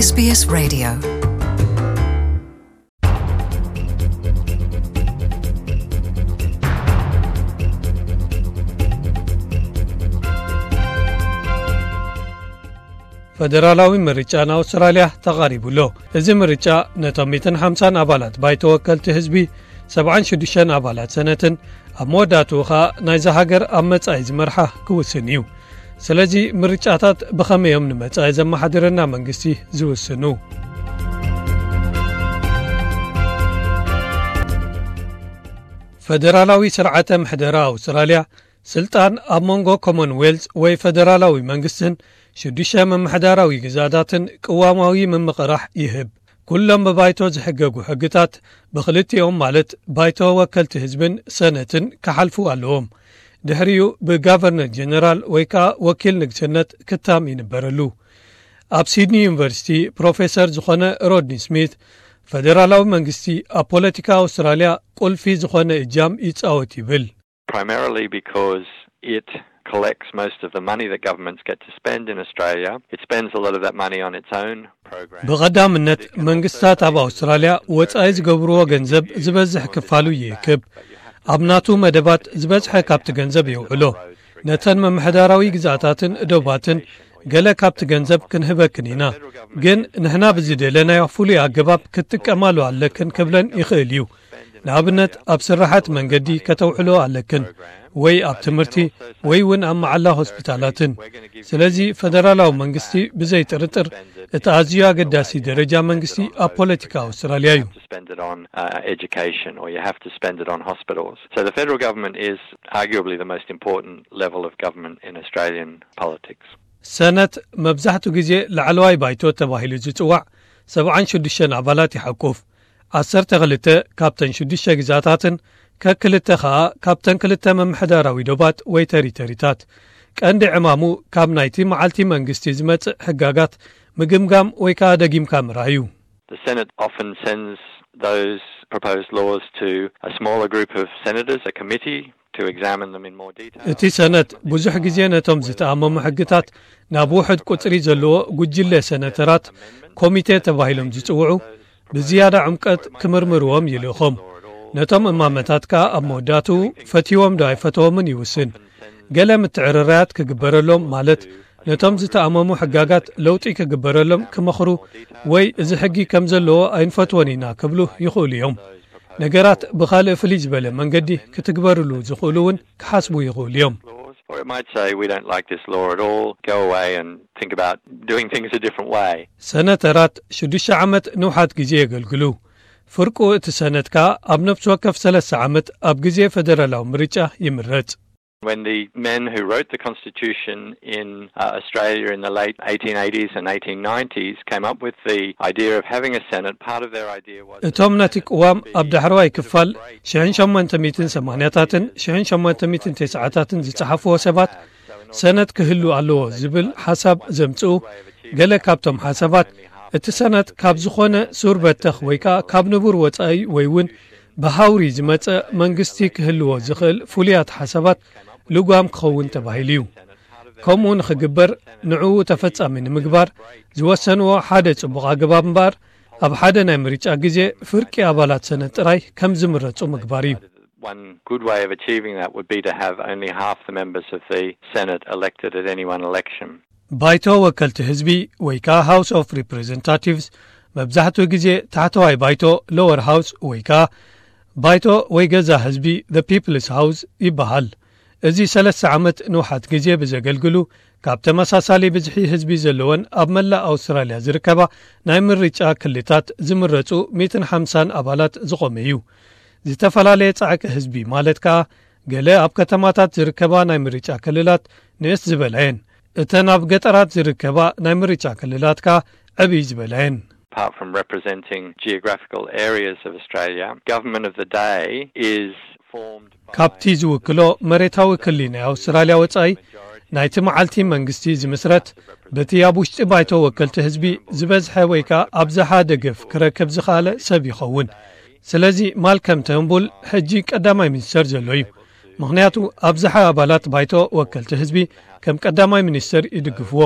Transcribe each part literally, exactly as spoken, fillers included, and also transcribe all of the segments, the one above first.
ኤስ ቢ ኤስ Radio. فدرالوي مريچان أستراليا تقاربلو إذا مريچا نتميتن خمسين أبالات بايتوكلت حزبي سبعين شدشان أبالات سنتن أموداتوخا نايزا هاجر أمت أيز مرحة كوسنيو سلازي مريچاتات بخميهم نمت أيز محادرنا منغسي زوسنو فدرالوي سرعة محدرة أستراليا سلطان أمونغو كومنويلز وي فدرالاوي منغستن شدشة من محداراوي جزاداتن قواماوي من مقرح يهب كلهم ببايتو زحققو حقتات بخلتي يوم مالت بايتو وكلت حزبن سنتن كحلفو اللهم دهريو بغافرنر جنرال ويكا وكيل نقشنت كتام ينبرلو اب سيدني يونيفرسيتي بروفيسور زخونه رودني سميث فدرالاوي منغستي أبوليتيكا أستراليا قل في زخونه إجام يتصاوت يبل primarily because it collects most of the money that governments get to spend in Australia. It spends a lot of that money on its own programs. بقدامنت منغستات اب أستراليا وصايز غبرو ገንዘብ ዝበዝሕ ክፋሉ ይክብ ኣብናቱ መደባት ዝበዝሕ ካብቲ ገንዘብ ይውዕሎ ነተን መምሕዳራዊ ግዛታትን እዶባትን ገለ ካብቲ ገንዘብ ክንህበክን ኢና ግን ንሕና ብዝደለናዮ ፍሉይ ኣገባብ ክትጥቀማሉ ኣለክን ክብለን ይኽእል እዩ ንኣብነት ኣብ ስራሓት መንገዲ ከተውዕሎ ኣለክን ወይ ኣብ ትምህርቲ ወይ ውን ኣብ መዓላ ሆስፒታላትን ስለዚ ፈደራላዊ መንግስቲ ብዘይ ጥርጥር እቲ ኣዝዩ ኣገዳሲ ደረጃ መንግስቲ ኣብ ፖለቲካ ኣውስትራልያ እዩ education or you have to spend it on hospitals. So the federal government is arguably the most important level of government in Australian politics. ሰነት መብዛሕቱ ግዜ ላዕለዋይ ባይቶ ተባሂሉ ዝጽዋዕ ሰብዓን ሽዱሽተ ኣባላት ይሓቁፍ ዓሰርተ ክልተ ካብተን ሽዱሽተ ግዛታትን ከክልተ ኸኣ ካብተን ክልተ መምሕዳራዊ ዶባት ወይ ተሪተሪታት ቀንዲ ዕማሙ ካብ ናይቲ መዓልቲ መንግስቲ ዝመጽእ ሕጋጋት ምግምጋም ወይ ከዓ ደጊምካ ምራዩ The Senate often sends those proposed laws to a smaller group of senators, a committee, to examine them in more detail. እቲ ሰነት ብዙሕ ግዜ ነቶም ዝተኣመሙ ሕግታት ናብ ውሕድ ቁጽሪ ዘለዎ ጉጅለ ሰነተራት ኮሚቴ ተባሂሎም ዝጽውዑ ብዝያዳ ዕምቀት ክምርምርዎም ይልኹም ነቶም እማመታት ከ ኣብ መወዳቱ ፈቲዎም ዶ ኣይፈተዎምን ይውስን ገለ ምትዕርራያት ክግበረሎም ማለት ነቶም ዝተኣመሙ ሕጋጋት ለውጢ ክግበረሎም ክመኽሩ ወይ እዚ ሕጊ ከም ዘለዎ ኣይንፈትዎን ኢና ክብሉ ይኽእሉ እዮም ነገራት ብኻልእ ፍልይ ዝበለ መንገዲ ክትግበርሉ ዝኽእሉ እውን ክሓስቡ ይኽእሉ እዮም Or it might say we don't like this law at all, go away and think about doing things a different way. ሰነተራት ሽዱሽተ ዓመት ንውሓት ግዜ የገልግሉ ፍርቁ እቲ ሰነትካ ኣብ ነፍሲ ወከፍ ሰለስተ ዓመት ኣብ ግዜ ፈደራላዊ ምርጫ ይምረጽ When the men who wrote the Constitution in uh, Australia in the late eighteen eighties and eighteen nineties came up with the idea of having a Senate, part of their idea was... እቶም ነቲ ቅዋም ኣብ ዳሕረዋይ ክፋል ሸሕን ሸሞንተ ሚእትን ሰማንያታትን ሸሕን ሸሞንተ ሚእትን ትስዓታትን ዝጸሓፍዎ ሰባት ሰነት ክህሉ ኣለዎ ዝብል ሓሳብ ዘምጽኡ ገለ ካብቶም ሓሳባት እቲ ሰነት ካብ ዝኾነ ሱር በተኽ ወይ ከዓ ካብ ንቡር ወጻኢ ወይ ውን ብሃውሪ ዝመጸ መንግስቲ ክህልዎ ዝኽእል ፍሉያት ሓሳባት ልጓም ክኸውን ተባሂሉ እዩ ከምኡ ንኽግበር ንዕኡ ተፈጻሚ ንምግባር ዝወሰንዎ ሓደ ጽቡቕ ኣገባብ እምበር ኣብ ሓደ ናይ ምርጫ ግዜ ፍርቂ ኣባላት ሰነት ጥራይ ከም ዝምረጹ ምግባር እዩ One good way of achieving that would be to have only half the members of the Senate elected at any one election. ባይቶ ወከልቲ ህዝቢ ወይ ከዓ House of Representatives መብዛሕቱ ግዜ ታሕተዋይ ባይቶ Lower House ወይ ከዓ ባይቶ ወይ ገዛ ህዝቢ The People's House ይበሃል እዚ ሰለስተ ዓመት ንውሓት ግዜ ብዘገልግሉ ካብ ተመሳሳሊ ብዝሒ ህዝቢ ዘለወን ኣብ መላእ ኣውስትራልያ ዝርከባ ናይ ምርጫ ክልታት ዝምረጹ መቶ ወሓምሳ ኣባላት ዝቖመ እዩ ዝተፈላለየ ጻዕቂ ህዝቢ ማለት ከዓ ገለ ኣብ ከተማታት ዝርከባ ናይ ምርጫ ክልላት ንእስ ዝበላየን እተን ኣብ ገጠራት ዝርከባ ናይ ምርጫ ክልላት ከዓ ዕብይ ዝበላየን Apart from representing geographical areas of Australia, government of the day is formed ካብቲ ዝውክሎ መሬታዊ ክሊ ናይ ኣውስትራልያ ወጻኢ ናይቲ መዓልቲ መንግስቲ ዝምስረት በቲ ኣብ ውሽጢ ባይቶ ወከልቲ ህዝቢ ዝበዝሐ ወይ ከዓ ኣብዝሓ ደገፍ ክረክብ ዝኽኣለ ሰብ ይኸውን ስለዚ ማልከም ተምቡል ሕጂ ቀዳማይ ሚኒስተር ዘሎ እዩ ምክንያቱ ኣብዝሓ ኣባላት ባይቶ ወከልቲ ህዝቢ ከም ቀዳማይ ሚኒስተር ይድግፍዎ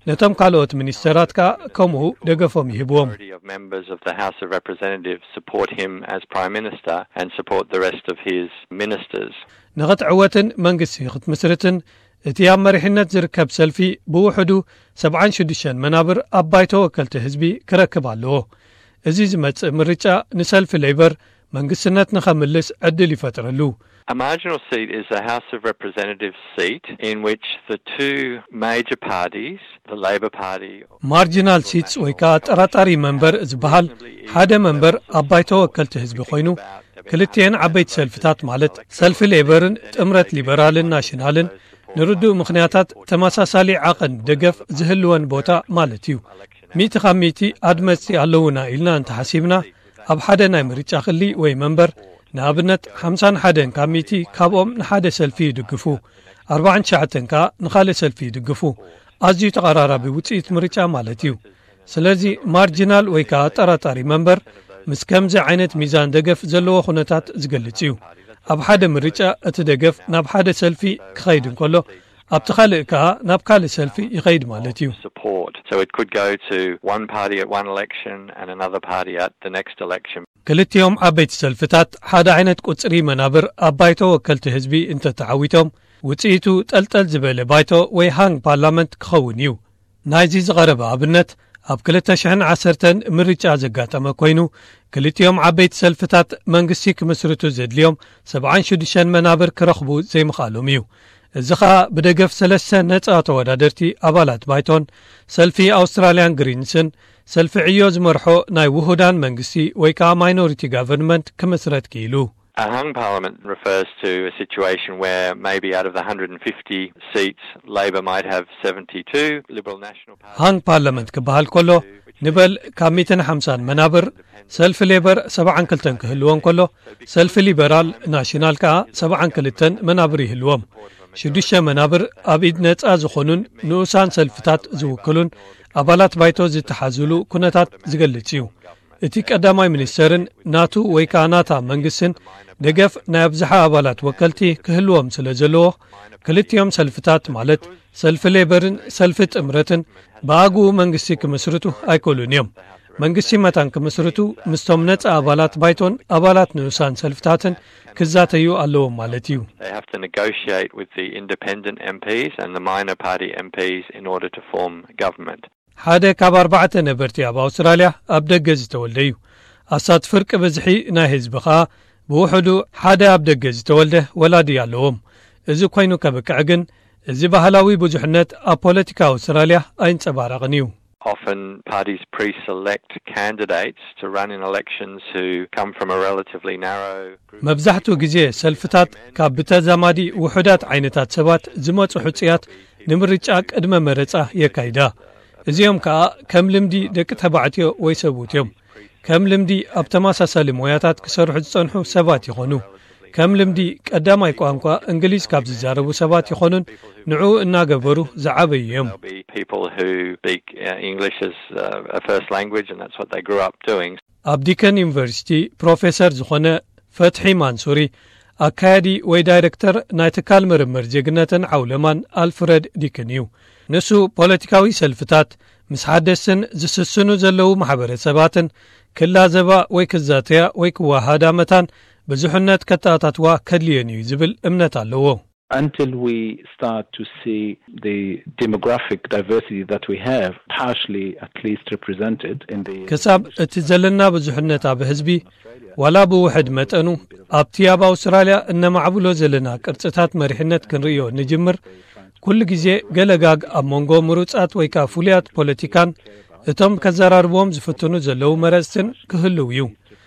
ነቶም ካልኦት ሚኒስተራት ካ ከምኡ ደገፎም ይህብዎም members of the House of Representatives support him as Prime Minister and support the rest of his ministers. ንኽትዕወትን መንግስቲ ክትምስርትን እቲ ኣብ መሪሕነት ዝርከብ ሰልፊ ብውሕዱ ሰብዓ ሽዱሽተ መናብር ኣብ ባይቶ ወከልቲ ህዝቢ ክረክብ ኣለዎ እዚ ዝመጽእ ምርጫ ንሰልፊ ሌበር መንግስትነት ንኸምልስ ዕድል ይፈጥረሉ A marginal seat is a House of Representatives seat in which the two major parties, the Labour Party... Marginal seats ወይ ከዓ ጠራጣሪ መንበር ዝበሃል ሓደ መንበር ኣብ ባይቶ ወከልቲ ህዝቢ ኮይኑ ክልቲአን ዓበይቲ ሰልፍታት ማለት ሰልፊ ሌበርን ጥምረት ሊበራልን ናሽናልን ንርዱእ ምኽንያታት ተመሳሳሊ ዓቐን ደገፍ ዝህልወን ቦታ ማለት እዩ ሚእቲ ካብ ሚእቲ ኣድመፅቲ ኣለውና ኢልና እንተሓሲብና ኣብ ሓደ ናይ ምርጫ ክሊ ወይ መንበር ንኣብነት ሓምሳ ወሓደ ካብ ሚእቲ ካብኦም ንሓደ ሰልፊ ይድግፉ ኣርባዓ ትሽዓተ ካ ንኻልእ ሰልፊ ይድግፉ ኣዝዩ ተቐራራቢ ውፅኢት ምርጫ ማለት እዩ ስለዚ ማርጂናል ወይ ከዓ ጠራጣሪ መንበር ምስ ከምዚ ዓይነት ሚዛን ደገፍ ዘለዎ ኩነታት ዝገልጽ እዩ ኣብ ሓደ ምርጫ እቲ ደገፍ ናብ ሓደ ሰልፊ ክኸይድ እንከሎ ኣብቲ ካልእ ከዓ ናብ ካልእ ሰልፊ ይኸይድ ማለት እዩ So it could go to one party at one election and another party at the next election. ክልቲኦም ዓበይቲ ሰልፍታት ሓደ ዓይነት ቁጽሪ መናብር ኣብ ባይቶ ወከልቲ ህዝቢ እንተተዓዊቶም ውጽኢቱ ጠልጠል ዝበለ ባይቶ ወይ ሃንግ ፓርላመንት ክኸውን እዩ ናይዚ ዝቐረበ ኣብነት ኣብ ክልተ ሽሕን ዓሰርተን ምርጫ ዘጋጠመ ኮይኑ ክልቲኦም ዓበይቲ ሰልፍታት መንግስቲ ክምስርቱ ዘድልዮም ሰብዓ ሽዱሽተ መናብር ክረኽቡ ዘይምኻሎም እዩ እዚ ኸኣ ብደገፍ ሰለስተ ነጻ ተወዳደርቲ ኣባላት ባይቶን ሰልፊ ኣውስትራልያን ግሪንስን ሰልፊ ዕዮ ዝመርሖ ናይ ውሁዳን መንግስቲ ወይ ከዓ ማይኖሪቲ ጋቨርንመንት ክምስረት ክኢሉ A hung parliament refers to a situation where maybe out of the one hundred fifty seats, Labour might have seventy-two, Liberal National Party... hung parliament ክበሃል ከሎ ንበል ካብ መቶ ሓምሳ መናብር ሰልፊ ሌበር ሰብዓ ክልተ ክህልዎም ከሎ ሰልፊ ሊበራል ናሽናል ከዓ ሰብዓ ክልተ መናብር ይህልዎም ሽዱሽተ መናብር ኣብ ኢድ ነጻ ዝኾኑን ንኡሳን ሰልፍታት ዝውክሉን ኣባላት ባይቶ ዝተሓዝሉ ኩነታት ዝገልጽ እዩ እቲ ቀዳማይ ሚኒስተርን ናቱ ወይ ከዓ ናታ መንግስትን ደገፍ ናይ ኣብዝሓ ኣባላት ወከልቲ ክህልዎም ስለ ዘለዎ ክልቲኦም ሰልፍታት ማለት ሰልፊ ሌበርን ሰልፊ ጥምረትን ብኣግኡ መንግስቲ ክምስርቱ ኣይከሉን እዮም መንግስቲ መታን ክምስርቱ ምስቶም ነጻ ኣባላት ባይቶን ኣባላት ንኡሳን ሰልፍታትን ክዛተዩ ኣለዎም ማለት እዩ They have to negotiate with the independent M Ps and the minor party M Ps in order to form government. ሓደ ካብ ኣርባዕተ ነበርቲ ኣብ ኣውስትራልያ ኣብ ደገ ዝተወልደ እዩ ኣሳት ፍርቂ ብዝሒ ናይ ህዝቢ ኸኣ ብውሕዱ ሓደ ኣብ ደገ ዝተወልደ ወላዲ ኣለዎም እዚ ኮይኑ ከብቅዕ ግን እዚ ባህላዊ ብዙሕነት ኣብ ፖለቲካ ኣውስትራልያ ኣይንጸባረቕን እዩ Often parties pre-select candidates to run in elections who come from a relatively narrow group. መብዛሕትኡ ግዜ ሰልፍታት ካብ ብተዛማዲ ውሑዳት ዓይነታት ሰባት ዝመጹ ሕጽያት ንምርጫ ቅድመ መረጻ የካይዳ እዚኦም ከዓ ከም ልምዲ ደቂ ተባዕትዮ ወይ ሰብኡት እዮም ከም ልምዲ ኣብ ተመሳሳሊ ሞያታት ክሰርሑ ዝጸንሑ ሰባት ይኾኑ ከም ልምዲ ቀዳማይ ቋንቋ እንግሊዝ ካብ ዝዛረቡ ሰባት ይኾኑን ንዑ እናገበሩ ዝዓበዩ እዮም people who speak English as a first language and that's what they grew up doing. ኣብ ዲከን ዩኒቨርሲቲ ፕሮፌሰር ዝኾነ ፈትሒ ማንሱሪ ኣካያዲ ወይ ዳይሬክተር ናይ ትካል ምርምር ዜግነትን ዓውለማን ኣልፍረድ ዲከን እዩ ንሱ ፖለቲካዊ ሰልፍታት ምስ ሓደስን ዝስስኑ ዘለዉ ማሕበረሰባትን ክላዘባ ወይ ክዛተያ ወይ ክዋሃዳ መታን ብዙሕነት ከተኣታትዋ ከድልየን እዩ ዝብል እምነት ኣለዎ Until we start to see the demographic diversity that we have partially at least represented in the ከሳብ እቲ ዘለና ብዙሕነት ኣብ ህዝቢ ዋላ ብውሕድ መጠኑ ኣብቲ ኣብ ኣውስትራልያ እነማዕብሎ ዘለና ቅርጽታት መሪሕነት ክንርእዮ ንጅምር ኩሉ ግዜ ገለጋግ ኣብ መንጎ ምሩጻት ወይ ከዓ ፍሉያት ፖለቲካን እቶም ከዘራርቦም ዝፍትኑ ዘለዉ መረጽትን ክህልው እዩ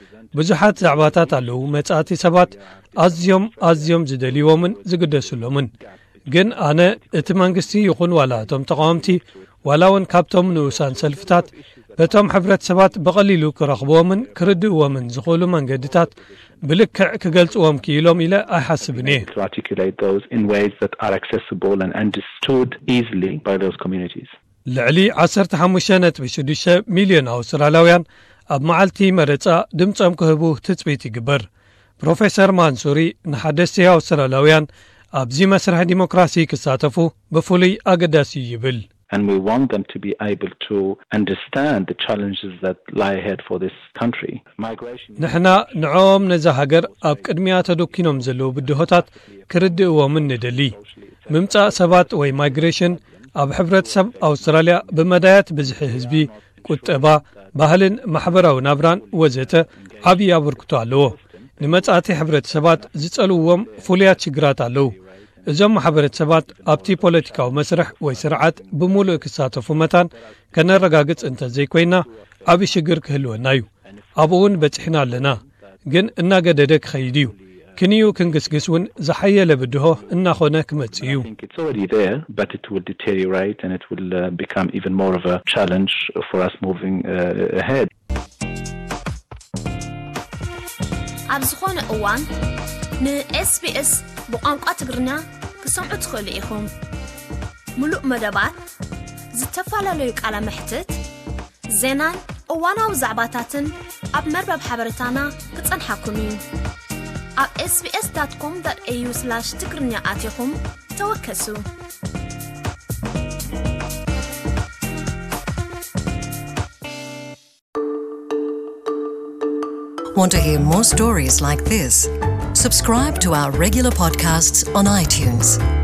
ብዙሓት ዛዕባታት ኣለዉ መጻእቲ ሰባት ኣዝዮም ኣዝዮም ዝደልይዎምን ዝግደሱሎምን ግን ኣነ እቲ መንግስቲ ይኹን ዋላ እቶም ተቃወምቲ ዋላ እውን ካብቶም ንኡሳን ሰልፍታት በቶም ሕብረተሰባት በቐሊሉ ክረኽብዎምን ክርድእዎምን ዝኽእሉ መንገድታት ብልክዕ ክገልጽዎም ክኢሎም ኢለ ኣይሓስብን እየ ልዕሊ ዓሰርተ ሓሙሽተ ነጥቢ ሽዱሽተ ሚልዮን ኣውስትራልያውያን ኣብ መዓልቲ መረጻ ድምፆም ክህቡ ትጽቢት ይግበር ፕሮፌሰር ማንሱሪ ንሓደስቲ ኣውስትራልያውያን ኣብዚ መስርሕ ዲሞክራሲ ክሳተፉ ብፍሉይ ኣገዳሲ ይብል and we want them to be able to understand the challenges that lie ahead for this country. Migration. نحن نعوم نزا هاجر أب كدمية تدوكينهم زلو بدهوتات كردئوا من ندلي ممتع سبات وي مايغريشن أب حبرت سب أستراليا بمدايات بزح حزبي كتبا ባህልን ማሕበራዊ ናብራን ወዘተ ዓብይ አበርክቶ ኣለዎ ንመጻእቲ ሕብረተሰባት ዝጸልውዎም ፍሉያት ችግራት ኣለዉ እዞም ማሕበረሰባት ኣብቲ ፖለቲካዊ መስርሕ ወይ ስርዓት ብሙሉእ ክሳተፉ መታን ከነረጋግጽ እንተ ዘይኮይና ዓብይ ሽግር ክህልወና እዩ ኣብኡን በጽሕና ኣለና ግን እናገደደ ክኸይድ እዩ ክንዩ ክንግስግስውን ዝሓየለ ብድሆ እናኾነ ክመጽ እዩ It's already there, but it will deteriorate and it will uh, become even more of a challenge for us moving uh, ahead. ኣብ ዝኾነ እዋን ን-ኤስ ቢ ኤስ ብቋንቋ ትግርኛ ክሰምዑ ትኽእሉ ኢኹም ሙሉእ መደባት ዝተፈላለዩ ቃለ መሕትት ዜናን እዋናዊ ዛዕባታትን ኣብ መርበብ ሓበሬታና ክጸንሐኩም እዩ at s b s dot com dot a u slash tigrinya አትኹም ተወከሱ Want to hear more stories like this? Subscribe to our regular podcasts on iTunes.